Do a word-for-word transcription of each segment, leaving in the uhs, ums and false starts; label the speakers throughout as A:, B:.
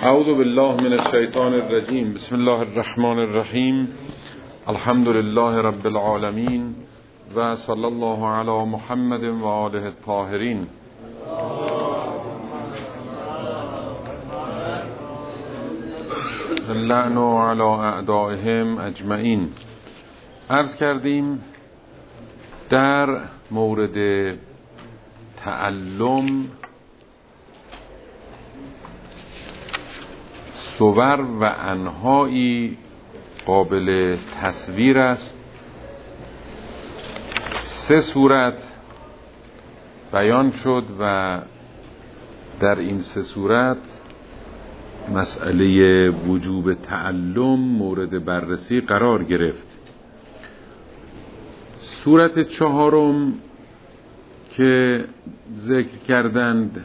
A: اعوذ بالله من الشیطان الرجیم. بسم الله الرحمن الرحیم. الحمد لله رب العالمین و صلی الله علی محمد و آله الطاهرین. اللعن علی اعدائهم اجمعین. عرض کردیم در مورد تعلم صور و انواعی قابل تصویر است. سه صورت بیان شد و در این سه صورت مسئله وجوب تعلم مورد بررسی قرار گرفت. صورت چهارم که ذکر کردند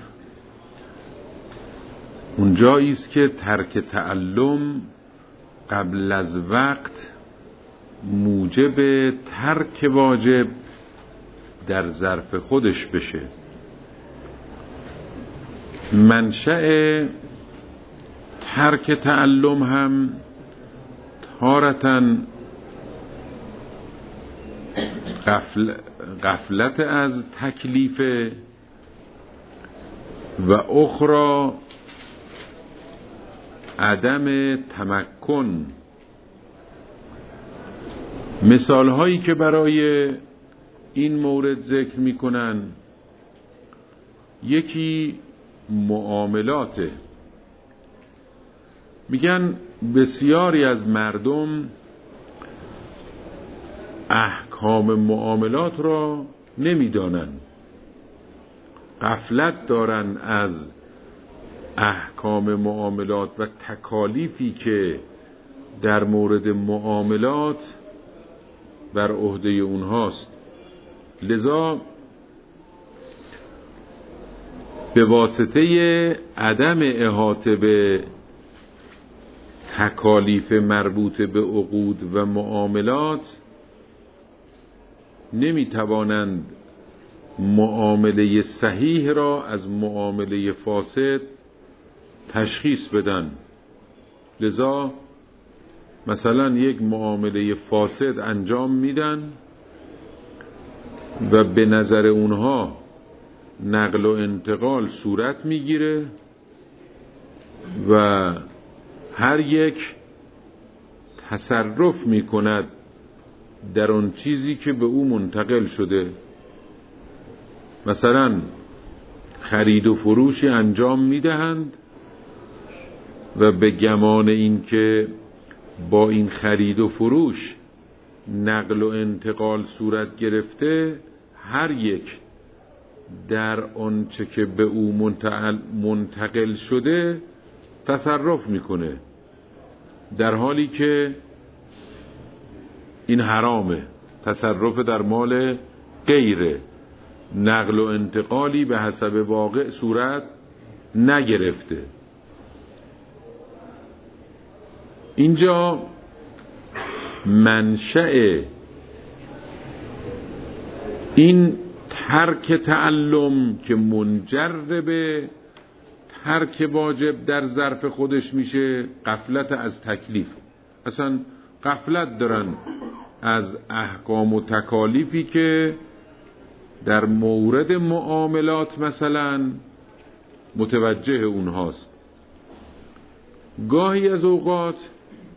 A: اونجایی است که ترک تعلم قبل از وقت موجب ترک واجب در ظرف خودش بشه. منشأ ترک تعلم هم تارةً غفل غفلت از تکلیف و اخرى عدم تمکن. مثال هایی که برای این مورد ذکر میکنن، یکی معاملاته. میگن بسیاری از مردم احکام معاملات را نمیدانن، غفلت دارن از احکام معاملات و تکالیفی که در مورد معاملات بر عهده اونهاست. لذا به واسطه عدم احاطه به تکالیف مربوط به عقود و معاملات نمیتوانند معامله صحیح را از معامله فاسد تشخیص بدن. لذا مثلا یک معامله فاسد انجام میدن و به نظر اونها نقل و انتقال صورت میگیره و هر یک تصرف میکند در اون چیزی که به او منتقل شده. مثلا خرید و فروشی انجام میدهند و به گمان این که با این خرید و فروش نقل و انتقال صورت گرفته، هر یک در آنچه که به او منتقل شده تصرف میکنه، در حالی که این حرامه. تصرف در مال غیره، نقل و انتقالی به حسب واقع صورت نگرفته. اینجا منشأ این ترک تعلم که منجر به ترک واجب در ظرف خودش میشه، غفلت از تکلیف. اصلا غفلت دارن از احکام و تکالیفی که در مورد معاملات مثلا متوجه اونهاست. گاهی از اوقات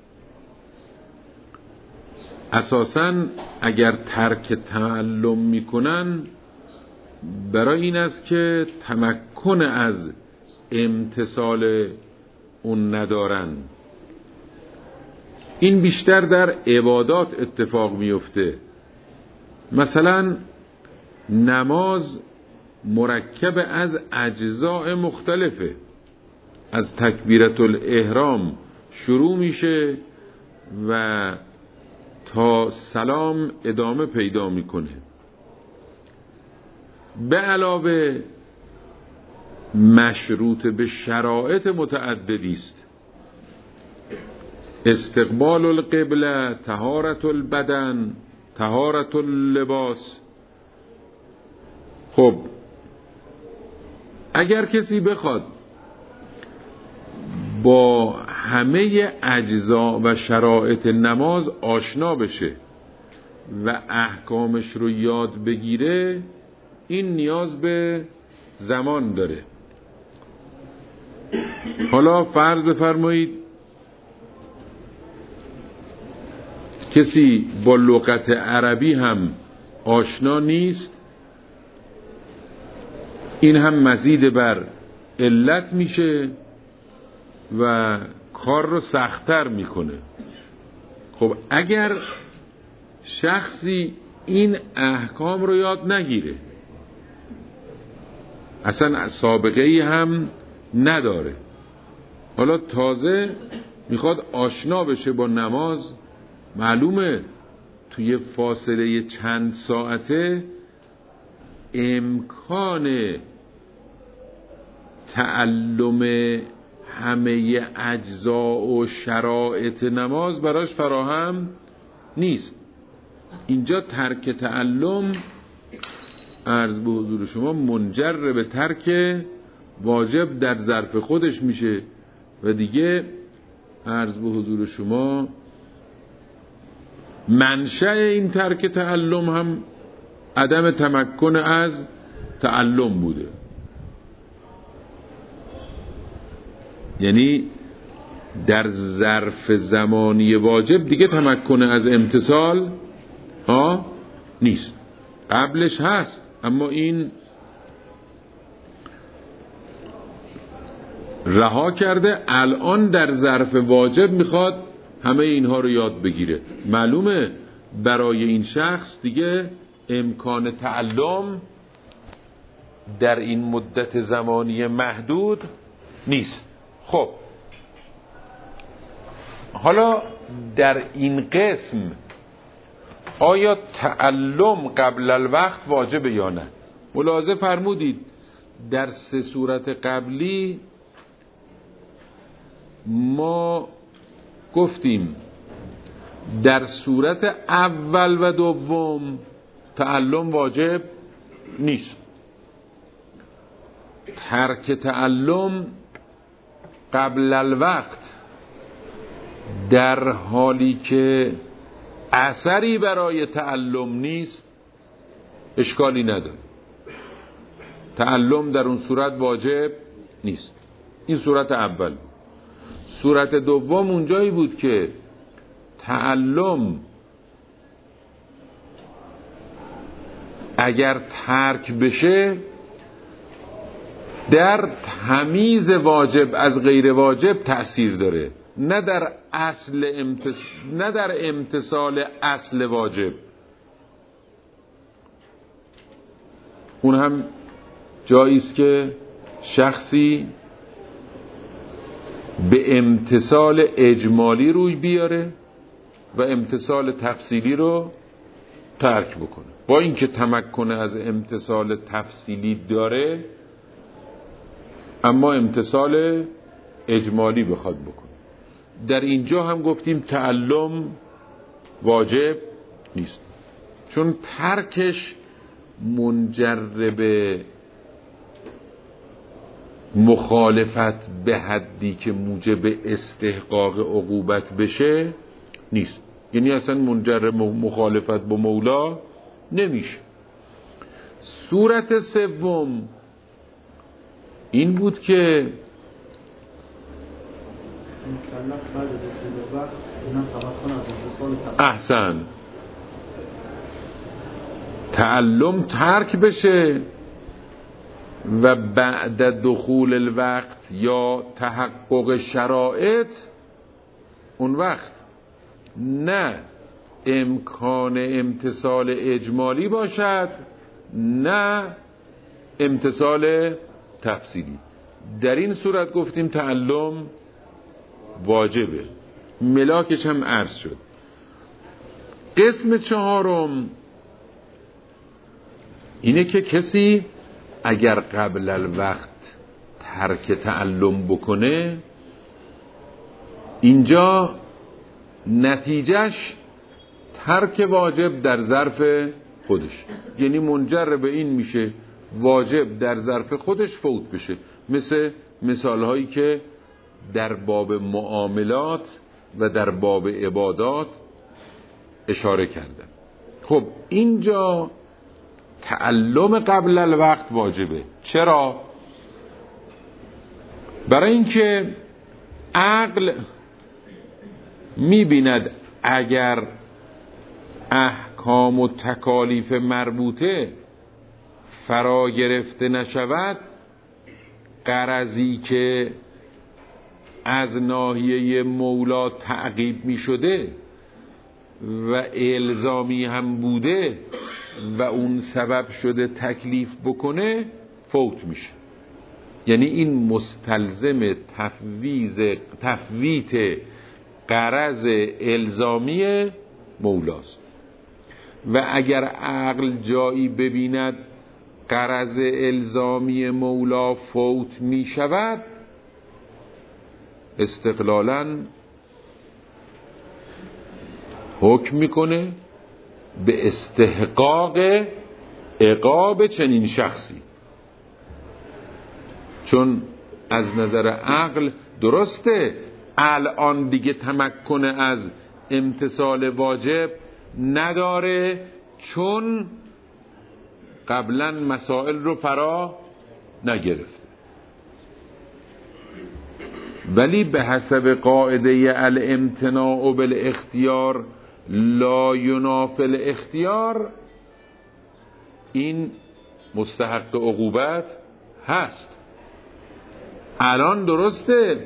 A: اساساً اگر ترک تعلم میکنن برای این است که تمکن از امتثال اون ندارن. این بیشتر در عبادات اتفاق میفته. مثلا نماز مرکب از اجزاء مختلفه. از تکبیرت الاحرام شروع میشه و تا سلام ادامه پیدا میکنه. به علاوه مشروط به شرایط متعددی است. استقبال القبله، طهارت البدن، طهارت اللباس. خب اگر کسی بخواد با همه اجزا و شرایط نماز آشنا بشه و احکامش رو یاد بگیره، این نیاز به زمان داره. حالا فرض بفرمایید کسی با لغت عربی هم آشنا نیست، این هم مزید بر علت میشه و کار رو سخت‌تر میکنه. خب اگر شخصی این احکام رو یاد نگیره، اصلا سابقه ای هم نداره، حالا تازه میخواد آشنا بشه با نماز، معلومه توی فاصله چند ساعته امکان تعلم همه اجزا و شرایط نماز براش فراهم نیست. اینجا ترک تعلم عرض به حضور شما منجر به ترک واجب در ظرف خودش میشه و دیگه عرض به حضور شما منشأ این ترک تعلم هم عدم تمکن از تعلم بوده. یعنی در ظرف زمانی واجب دیگه تمکن از امتثال ها نیست، قبلش هست اما این رها کرده، الان در ظرف واجب میخواد همه اینها رو یاد بگیره. معلومه برای این شخص دیگه امکان تعلم در این مدت زمانی محدود نیست. خب حالا در این قسم آیا تعلم قبل الوقت واجبه یا نه؟ ملاحظه فرمودید در سه صورت قبلی ما گفتیم در صورت اول و دوم تعلم واجب نیست. ترک تعلم قبل الوقت در حالی که اثری برای تعلم نیست اشکالی نداره، تعلم در اون صورت واجب نیست. این صورت اول. صورت دوم اونجایی بود که تعلم اگر ترک بشه در تمییز واجب از غیر واجب تأثیر داره، نه در اصل امتص... نه در امتصال اصل واجب. اون هم جایی است که شخصی به امتصال اجمالی روی بیاره و امتصال تفصیلی رو ترک بکنه، با اینکه تمکن از امتصال تفصیلی داره اما امتصال اجمالی بخواد بکنه. در اینجا هم گفتیم تعلم واجب نیست، چون ترکش منجر به مخالفت به حدی که موجب استحقاق عقوبت بشه نیست. یعنی اصلا منجر مخالفت با مولا نمیشه. صورت سوم این بود که احسن تعلم ترک بشه و بعد دخول الوقت یا تحقق شرایط، اون وقت نه امکان امتصال اجمالی باشد نه امتصال تفصیلی. در این صورت گفتیم تعلم واجبه. ملاکش هم عرض شد. قسم چهارم اینه که کسی اگر قبل الوقت ترک تعلم بکنه، اینجا نتیجهش ترک واجب در ظرف خودش، یعنی منجر به این میشه واجب در ظرف خودش فوت بشه. مثل مثال هایی که در باب معاملات و در باب عبادات اشاره کردم. خب اینجا تعلم قبل الوقت واجبه. چرا؟ برای اینکه عقل میبیند اگر احکام و تکالیف مربوطه فرا گرفته نشود، غرضی که از ناحیه مولا تعقیب می شده و الزامی هم بوده و اون سبب شده تکلیف بکنه فوت میشه. یعنی این مستلزم تفویض تفویت غرض الزامی مولاست. و اگر عقل جایی ببیند غرض الزامی مولا فوت می شود، استقلالاً حکم میکنه به استحقاق عقاب چنین شخصی. چون از نظر عقل درسته الان دیگه تمکن از امتثال واجب نداره، چون قبلا مسائل رو فرا نگرفته، ولی به حسب قاعده الامتناع بالاختیار لا ینافی الاختیار این مستحق عقوبت هست. الان درسته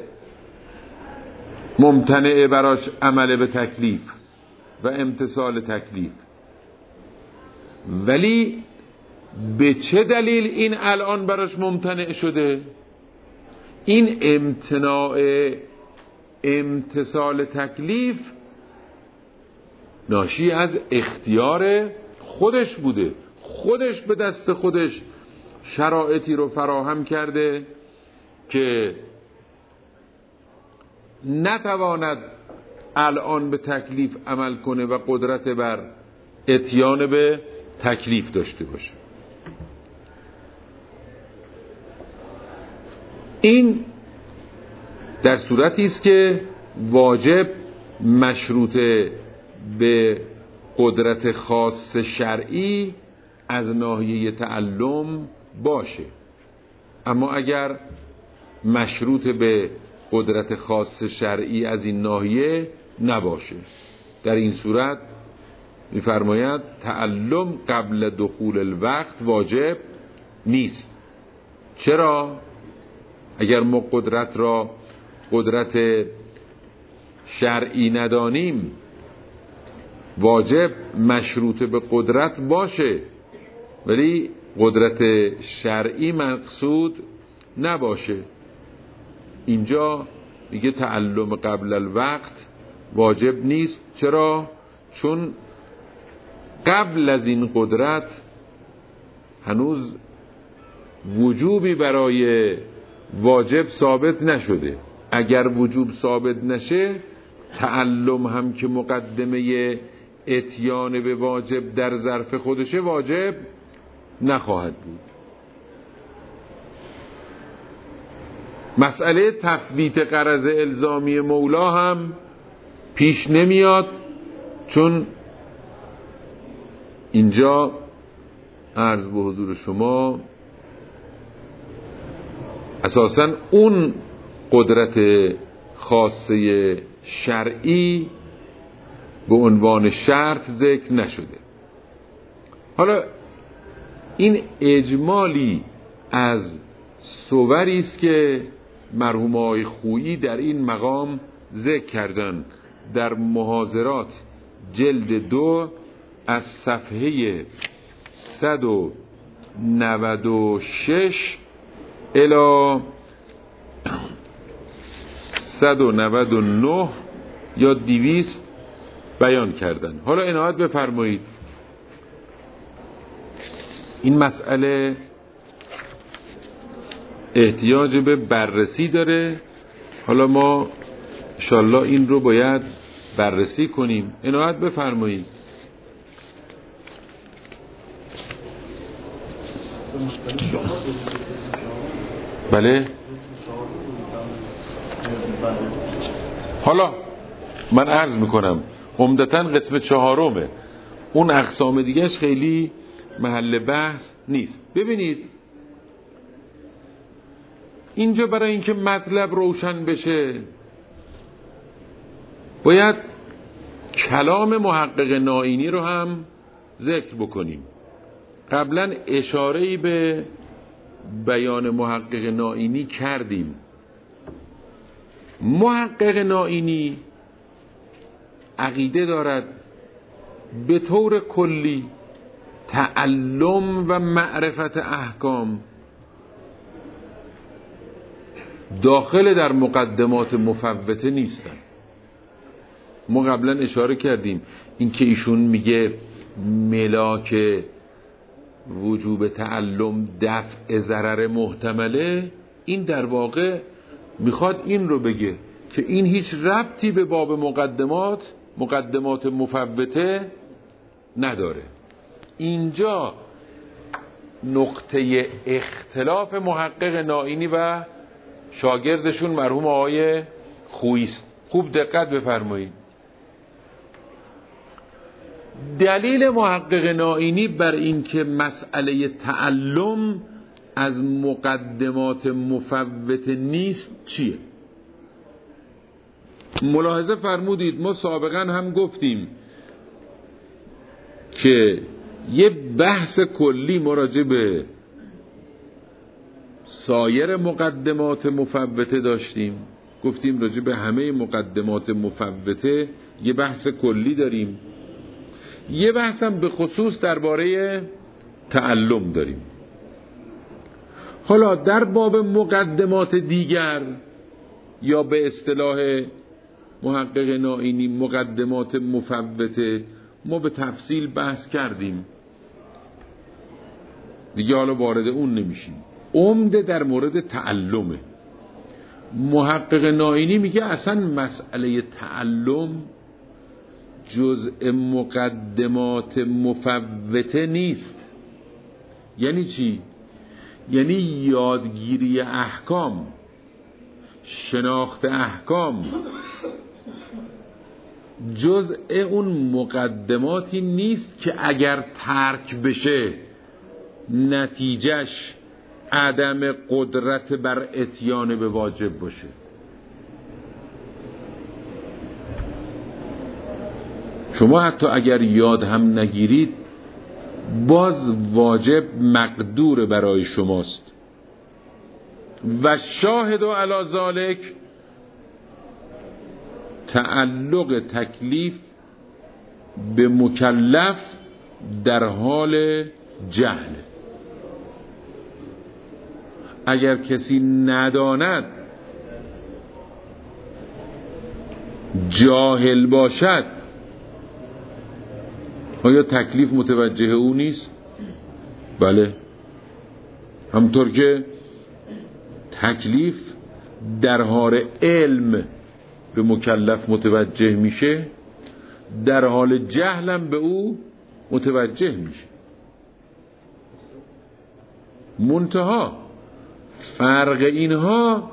A: ممتنع براش عمل به تکلیف و امتثال تکلیف، ولی به چه دلیل این الان براش ممتنع شده؟ این امتناع امتثال تکلیف ناشی از اختیار خودش بوده. خودش به دست خودش شرایطی رو فراهم کرده که نتواند الان به تکلیف عمل کنه و قدرت بر اتیان به تکلیف داشته باشه. این در صورتی است که واجب مشروط به قدرت خاص شرعی از ناحیه تعلم باشه. اما اگر مشروط به قدرت خاص شرعی از این ناحیه نباشه، در این صورت می‌فرماید تعلم قبل دخول الوقت واجب نیست. چرا؟ اگر ما قدرت را قدرت شرعی ندانیم، واجب مشروط به قدرت باشه ولی قدرت شرعی مقصود نباشه. اینجا میگه تعلم قبل الوقت واجب نیست. چرا؟ چون قبل از این قدرت هنوز وجوبی برای واجب ثابت نشده. اگر وجوب ثابت نشه، تعلم هم که مقدمه اتیان به واجب در ظرف خودشه واجب نخواهد بود. مسئله تفویت غرض الزامی مولا هم پیش نمیاد، چون اینجا عرض به حضور شما اساساً اون قدرت خاصه شرعی به عنوان شرط ذکر نشده. حالا این اجمالی از صوری است که مرحوم آقای خویی در این مقام ذکر کردن در محاضرات جلد دو از صفحه صد و نود و شش الی صد و نود و نه یا دویست بیان کردن. حالا عنایت بفرمایید، این مسئله احتیاج به بررسی داره. حالا ما انشالله این رو باید بررسی کنیم. عنایت بفرمایید. بله حالا من عرض میکنم عمدتاً قسم چهارمه، اون اقسام دیگهش خیلی محل بحث نیست. ببینید اینجا برای اینکه مطلب روشن بشه باید کلام محقق نائینی رو هم ذکر بکنیم. قبلا اشاره‌ای به بیان محقق نائینی کردیم. محقق نائینی عقیده دارد به طور کلی تعلم و معرفت احکام داخل در مقدمات مفوته نیستن. ما قبلا اشاره کردیم اینکه ایشون میگه ملاک وجوب تعلم دفع ضرر محتمله، این در واقع میخواد این رو بگه که این هیچ ربطی به باب مقدمات مقدمات مفوته نداره. اینجا نقطه اختلاف محقق نائینی و شاگردشون مرحوم آقای خویی است. خوب دقت بفرمایید. دلیل محقق نائینی بر این که مسئله تعلم از مقدمات مفوته نیست چیه؟ ملاحظه فرمودید ما سابقا هم گفتیم که یه بحث کلی مراجع به سایر مقدمات مفوته داشتیم. گفتیم راجع به همه مقدمات مفوته یه بحث کلی داریم، یه بحث هم به خصوص درباره تعلم داریم. حالا در باب مقدمات دیگر یا به اصطلاح محقق نائینی مقدمات مفوته ما به تفصیل بحث کردیم دیگه، حالا وارد اون نمیشیم. عمده در مورد تعلمه. محقق نائینی میگه اصلا مسئله تعلم جزء مقدمات مفوته نیست. یعنی چی؟ یعنی یادگیری احکام، شناخت احکام جزء اون مقدماتی نیست که اگر ترک بشه نتیجهش عدم قدرت بر اتیان به واجب باشه. شما حتی اگر یاد هم نگیرید باز واجب مقدور برای شماست. و شاهد علی ذالک تعلق تکلیف به مکلف در حال جهل. اگر کسی نداند جاهل باشد آیا تکلیف متوجه او نیست؟ بله، همطور که تکلیف در حال علم به مکلف متوجه میشه در حال جهلم به او متوجه میشه. منتها فرق اینها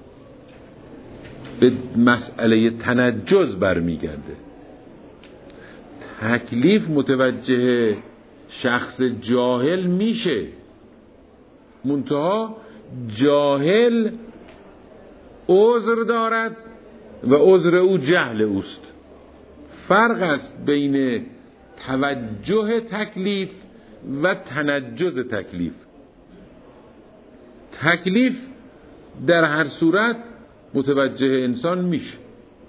A: به مسئله تنجز برمیگرده. تکلیف متوجه شخص جاهل میشه، منتها جاهل عذر دارد و عذر او جهل اوست. فرق است بین توجه تکلیف و تنجز تکلیف. تکلیف در هر صورت متوجه انسان میشه،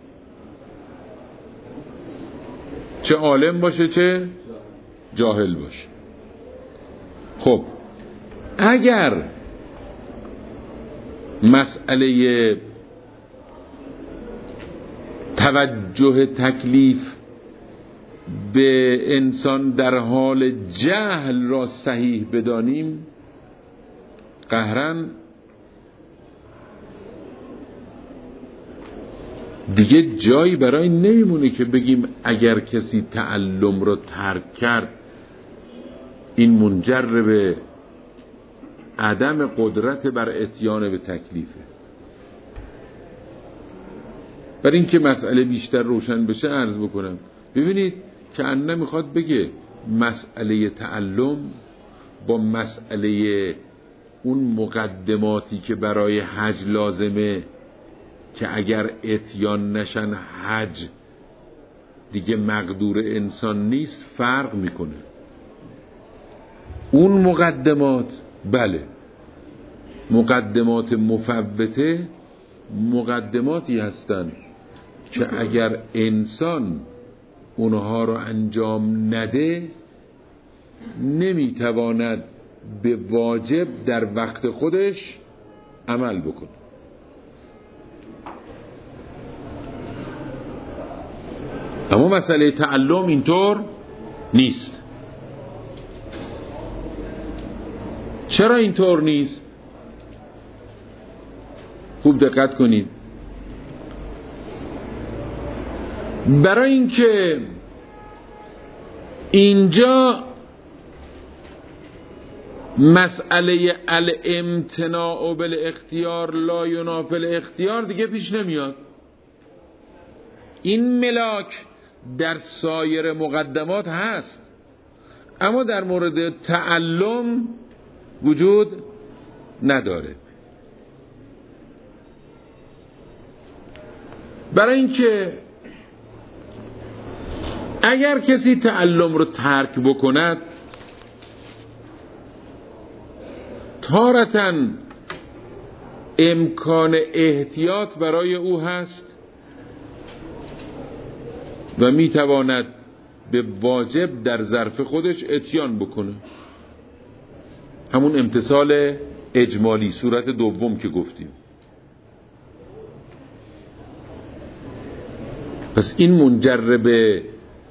A: چه عالم باشه چه جاهل باشه. خب اگر مسئله توجه تکلیف به انسان در حال جهل را صحیح بدانیم، قهرن دیگه جایی برای نمیمونه که بگیم اگر کسی تعلم رو ترک کرد این منجر به عدم قدرت بر اتیان به تکلیفه. برای اینکه مسئله بیشتر روشن بشه عرض بکنم. ببینید که انه میخواد بگه مسئله تعلم با مسئله اون مقدماتی که برای حج لازمه که اگر اتیان نشن حج دیگه مقدور انسان نیست فرق میکنه. اون مقدمات بله مقدمات مفوته مقدماتی هستند که اگر انسان اونها رو انجام نده نمیتواند به واجب در وقت خودش عمل بکنه. اما مسئله تعلم اینطور نیست. چرا اینطور نیست؟ خوب دقت کنید. برای اینکه اینجا مسئله الامتناع بالاختیار لا ینافی الاختیار دیگه پیش نمیاد. این ملاک در سایر مقدمات هست اما در مورد تعلم وجود نداره. برای اینکه اگر کسی تعلم رو ترک بکند تارتاً امکان احتیاط برای او هست و میتواند به واجب در ظرف خودش اتیان بکنه. همون امتثال اجمالی صورت دوم که گفتیم. پس این منجر به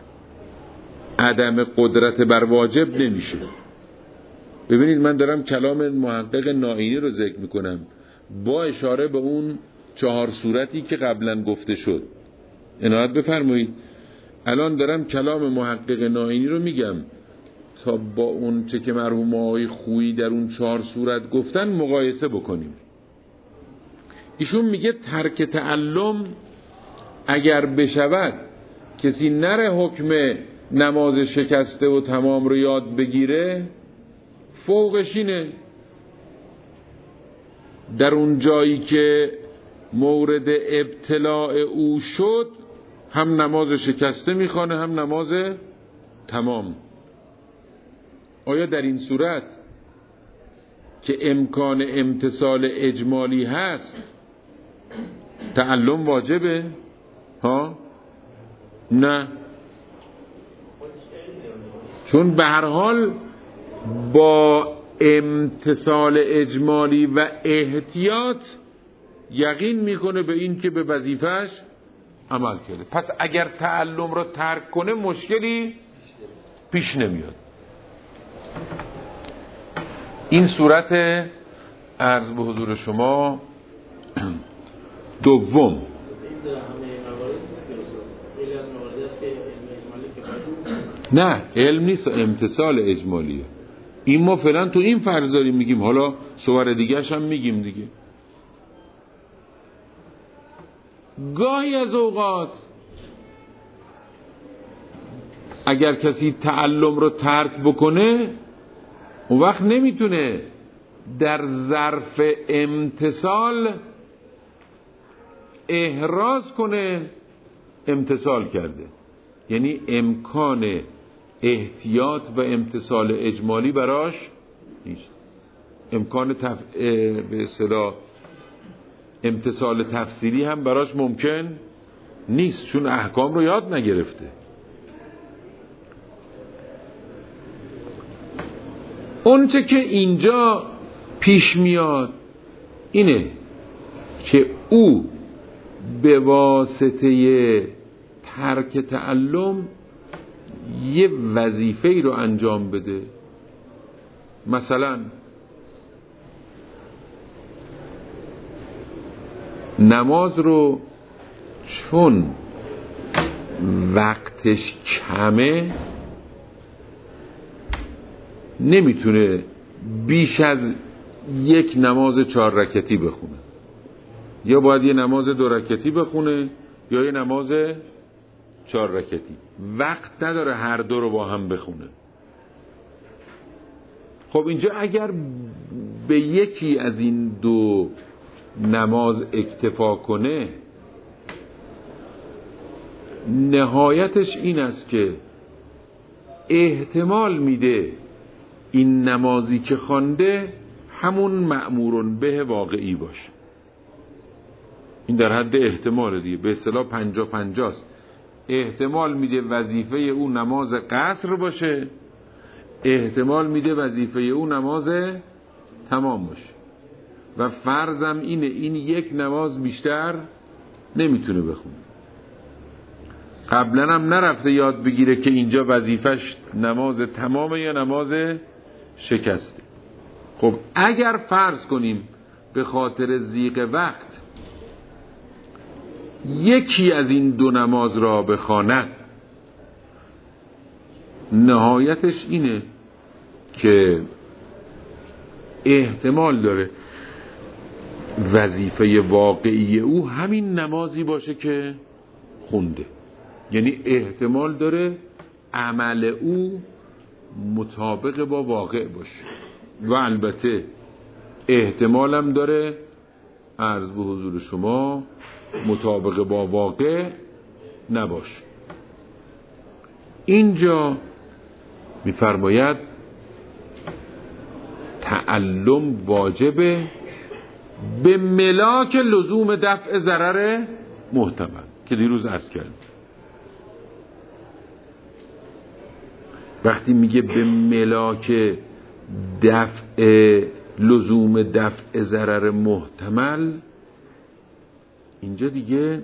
A: عدم قدرت بر واجب نمیشه. ببینید من دارم کلام محقق نائینی رو ذکر میکنم با اشاره به اون چهار صورتی که قبلا گفته شد. عنایت بفرمایید. الان دارم کلام محقق نائینی رو میگم تا با اون چه که مرحوم آقای خویی در اون چهار صورت گفتن مقایسه بکنیم. ایشون میگه ترک تعلم اگر بشود کسی نره حکم نماز شکسته و تمام رو یاد بگیره فوقش اینه در اون جایی که مورد ابتلاع او شد هم نماز شکسته میخوانه هم نماز تمام. آیا در این صورت که امکان امتثال اجمالی هست تعلم واجبه؟ ها؟ نه، چون به هر حال با امتثال اجمالی و احتیاط یقین میکنه به این که به وظیفهش عمل کرده. پس اگر تعلم رو ترک کنه مشکلی پیش نمیاد. این صورت عرض به حضور شما دوم. نه علم نیست، امتثال اجمالیه. این ما فعلا تو این فرض داریم میگیم، حالا صور دیگه‌ش هم میگیم دیگه. گاهی از اوقات اگر کسی تعلم رو ترک بکنه اون وقت نمیتونه در ظرف امتثال احراز کنه امتثال کرده، یعنی امکان احتیاط و امتثال اجمالی براش نیست. امکان تف... به اصطلاح امتثال تفسیری هم براش ممکن نیست چون احکام رو یاد نگرفته. اون چه که اینجا پیش میاد اینه که او به واسطه ترک تعلم یه وظیفه‌ای رو انجام بده. مثلا نماز رو چون وقتش کمه نمیتونه بیش از یک نماز چهار رکعتی بخونه، یا باید یه نماز دو رکعتی بخونه یا یه نماز چهار رکعتی، وقت نداره هر دو رو با هم بخونه. خب اینجا اگر به یکی از این دو نماز اکتفا کنه، نهایتش این است که احتمال میده این نمازی که خوانده همون مأمورون به واقعی باشه. این در حد احتمال دیگه، به اصطلاح پنجا پنجاست. احتمال میده وظیفه او نماز قصر باشه، احتمال میده وظیفه او نماز تمام باشه، و فرضم اینه این یک نماز بیشتر نمیتونه بخونه. قبلا هم نرفته یاد بگیره که اینجا وظیفش نماز تمامه یا نماز شکسته. خب اگر فرض کنیم به خاطر ضیق وقت یکی از این دو نماز را بخواند، نهایتش اینه که احتمال داره وظیفه واقعی او همین نمازی باشه که خونده. یعنی احتمال داره عمل او مطابق با واقع باشه، و البته احتمالم داره عرض به حضور شما مطابق با واقع نباشه. اینجا میفرماید تعلم واجبه به ملاک لزوم دفع ضرر محتمل که دیروز عرض کردیم. وقتی میگه به ملاک دفع لزوم دفع ضرر محتمل، اینجا دیگه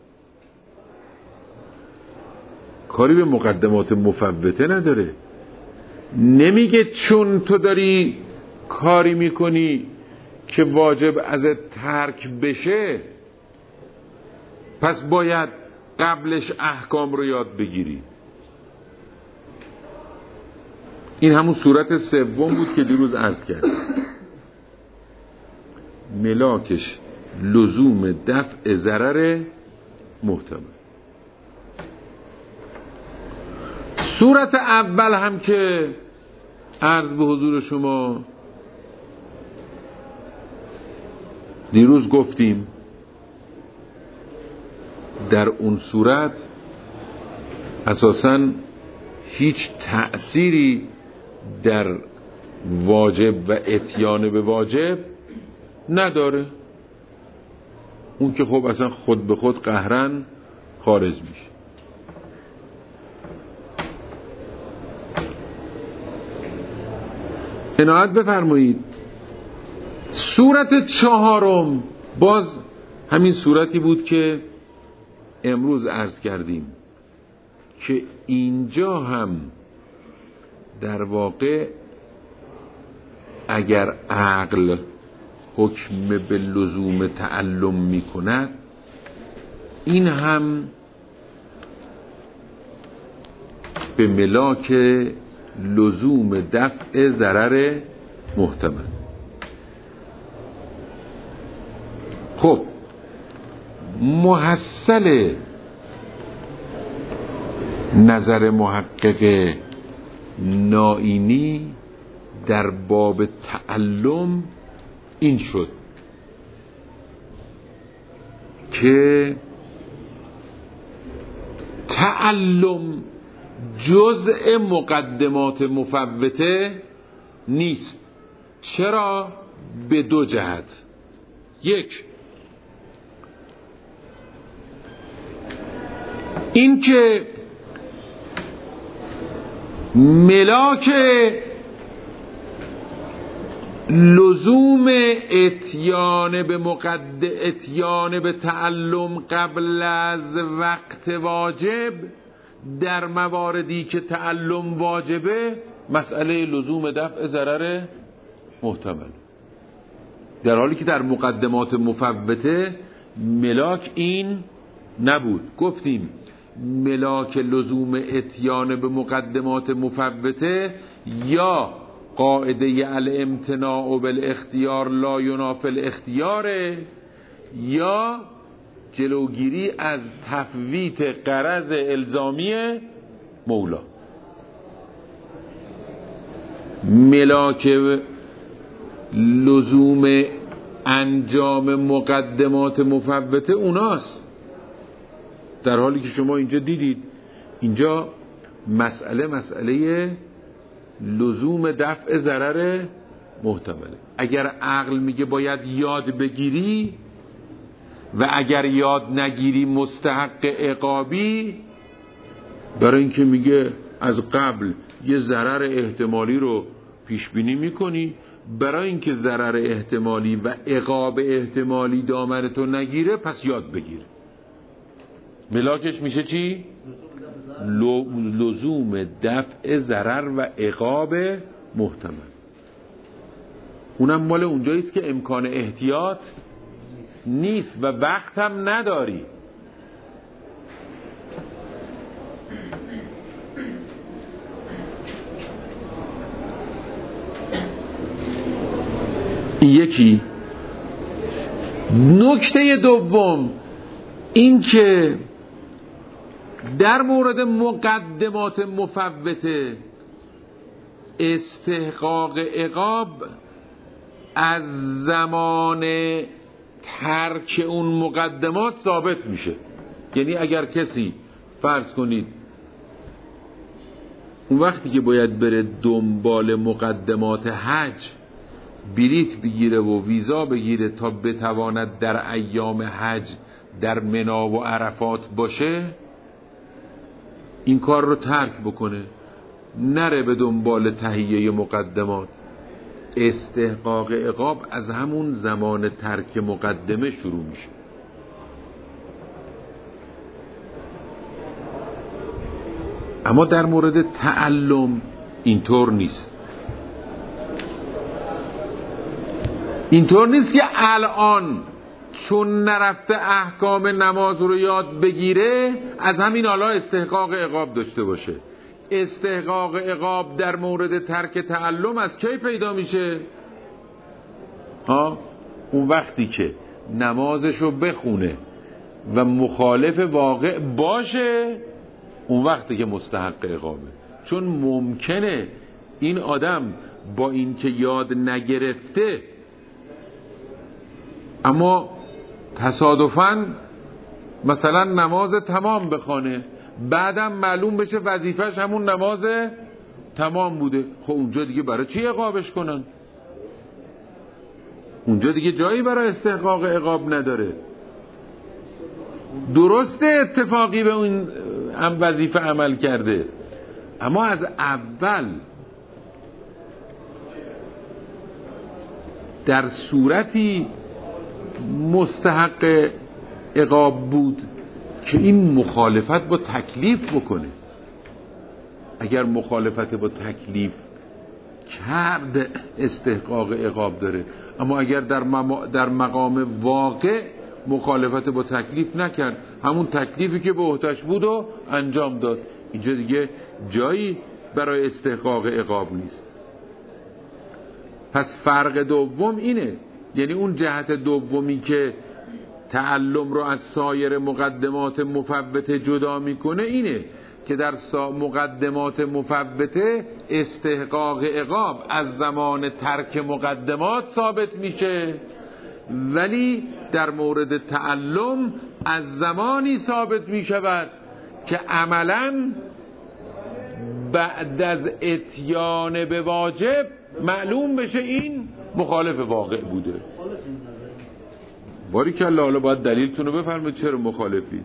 A: کاری به مقدمات مفوته نداره. نمیگه چون تو داری کاری میکنی که واجب ازت ترک بشه پس باید قبلش احکام رو یاد بگیری. این همون صورت سوم بود که دیروز عرض کردم. ملاکش لزوم دفع ضرر محتمل. صورت اول هم که عرض به حضور شما دیروز گفتیم، در اون صورت اساساً هیچ تأثیری در واجب و اتیان به واجب نداره. اون که خب اصلا خود به خود قهرن خارج میشه. عنایت بفرمایید. صورت چهارم باز همین صورتی بود که امروز عرض کردیم که اینجا هم در واقع اگر عقل حکم به لزوم تعلم می کند، این هم به ملاک لزوم دفع ضرر محتمل. خب محصل نظر محقق نائینی در باب تعلم این شد که تعلم جزء مقدمات مفوته نیست. چرا؟ به دو جهت. یک، این که ملاک لزوم اتیان به مقد اتیان به تعلم قبل از وقت واجب در مواردی که تعلم واجبه مسئله لزوم دفع ضرر محتمل، در حالی که در مقدمات مفوته ملاک این نبود. گفتیم ملاک لزوم اتیان به مقدمات مفوته یا قاعده الامتناع بالاختیار لا ینافی الاختیار، یا جلوگیری از تفویت غرض الزامی مولا. ملاک لزوم انجام مقدمات مفوته اوناست، در حالی که شما اینجا دیدید اینجا مسئله مسئله لزوم دفع ضرر محتمله. اگر عقل میگه باید یاد بگیری و اگر یاد نگیری مستحق عقابی، برای اینکه میگه از قبل یه ضرر احتمالی رو پیش بینی میکنی، برای اینکه ضرر احتمالی و عقاب احتمالی دامنتو نگیره پس یاد بگیر. ملاکش میشه چی؟ لزوم دفع ضرر و عقاب محتمل. اونم مال اونجاییست که امکان احتیاط نیست و وقت هم نداری. یکی. نکته دوم این که در مورد مقدمات مفوته استحقاق عقاب از زمان ترک اون مقدمات ثابت میشه. یعنی اگر کسی فرض کنید اون وقتی که باید بره دنبال مقدمات حج بلیط بگیره و ویزا بگیره تا بتواند در ایام حج در منی و عرفات باشه، این کار رو ترک بکنه، نره به دنبال تهیه مقدمات، استحقاق عقاب از همون زمان ترک مقدمه شروع میشه. اما در مورد تعلم اینطور نیست. اینطور نیست که الان چون نرفته احکام نماز رو یاد بگیره از همین حالا استحقاق عقاب داشته باشه. استحقاق عقاب در مورد ترک تعلم از کی پیدا میشه؟ ها؟ اون وقتی که نمازشو بخونه و مخالف واقع باشه، اون وقتی که مستحق عقابه. چون ممکنه این آدم با این که یاد نگرفته اما تصادفاً مثلا نماز تمام بخونه، بعدم معلوم بشه وظیفش همون نماز تمام بوده، خب اونجا دیگه برای چی عقابش کنن؟ اونجا دیگه جایی برای استحقاق عقاب نداره. درسته اتفاقی به اون هم وظیفه عمل کرده، اما از اول در صورتی مستحق عقاب بود که این مخالفت با تکلیف بکنه. اگر مخالفت با تکلیف کرد استحقاق عقاب داره، اما اگر در, مم... در مقام واقع مخالفت با تکلیف نکرد، همون تکلیفی که به عهده‌اش بود و انجام داد، اینجا دیگه جایی برای استحقاق عقاب نیست. پس فرق دوم اینه، یعنی اون جهت دومی که تعلم رو از سایر مقدمات مفوته جدا میکنه اینه که در مقدمات مفوته استحقاق عقاب از زمان ترک مقدمات ثابت میشه، ولی در مورد تعلم از زمانی ثابت میشود که عملاً بعد از اتیان به واجب معلوم بشه این مخالف واقع بوده. باری که الله حالا باید دلیلتون رو بفرمایید چرا مخالفی.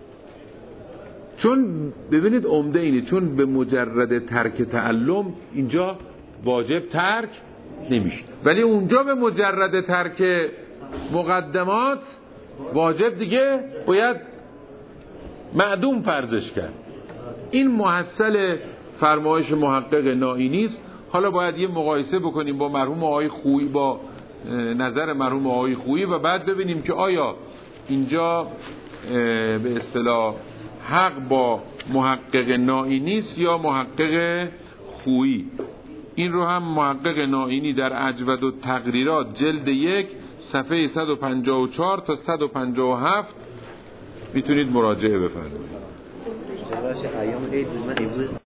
A: چون ببینید عمده اینه، چون به مجرد ترک تعلم اینجا واجب ترک نمیشه، ولی اونجا به مجرد ترک مقدمات واجب دیگه باید معدوم فرضش کرد. این محصل فرمایش محقق نائینی است. حالا باید یه مقایسه بکنیم با مرحوم آقای خویی، با نظر مرحوم آقای خویی، و بعد ببینیم که آیا اینجا به اصطلاح حق با محقق نائینی است یا محقق خویی. این رو هم محقق نائینی در اجود و تقریرات جلد یک صفحه صد و پنجاه و چهار تا صد و پنجاه و هفت میتونید مراجعه بفرمایید.